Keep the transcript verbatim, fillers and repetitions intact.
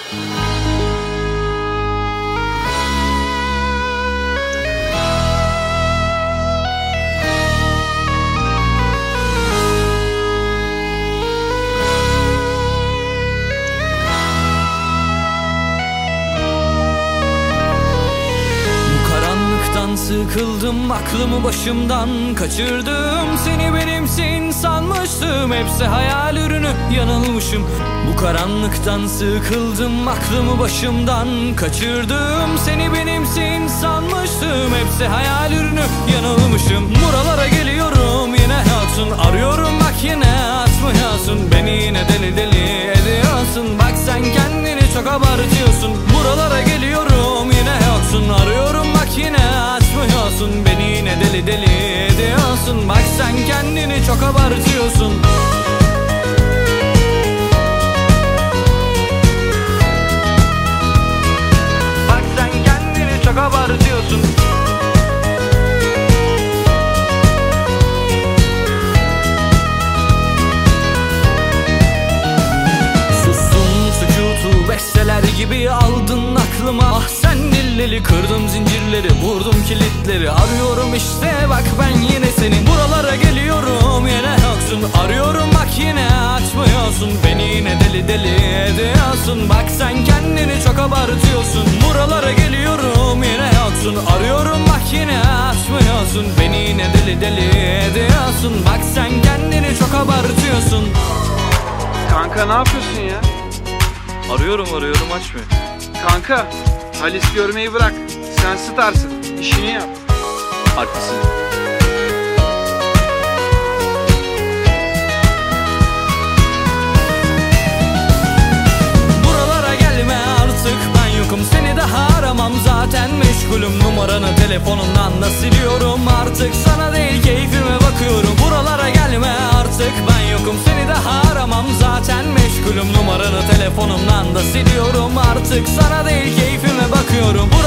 Sıkıldım, aklımı başımdan kaçırdım. Seni benimsin sanmıştım, hepsi hayal ürünü, yanılmışım. Bu karanlıktan sıkıldım, aklımı başımdan kaçırdım. Seni benimsin sanmıştım, hepsi hayal ürünü, yanılmışım. Buralara geliyorum yine hatun, arıyorum bak yine açmıyorsun. Beni yine deli deli ediyorsun, bak sen kendini çok abartıyorsun. Buralara geliyorum yine yoksun, arıyorum bak yine açmıyorsun. Beni yine deli deli ediyorsun, bak sen kendini çok abartıyorsun. Bak sen kendini çok abartıyorsun. Besteler gibi aldın aklıma, ah sen dilleri, kırdım zincirleri, vurdum kilitleri. Arıyorum işte bak ben yine senin. Buralara geliyorum yine yoksun, arıyorum bak yine açmıyorsun. Beni yine deli deli ediyorsun, bak sen kendini çok abartıyorsun. Buralara geliyorum yine yoksun, arıyorum bak yine açmıyorsun. Beni yine deli deli ediyorsun, bak sen kendini çok abartıyorsun. Kanka ne yapıyorsun ya? Arıyorum arıyorum açmıyor. Kanka, Halis görmeyi bırak. Sen starsın, işini yap. Haklısın. Buralara gelme artık, ben yokum, seni daha aramam. Zaten meşgulüm, numaranı telefonumdan da siliyorum. Artık sana değil keyfime bakıyorum. Buralara gelme artık, ben yokum, seni daha aramam. Zaten meşgulüm, numaranı telefonumdan da siliyorum. Artık sana değil keyfime bakıyorum.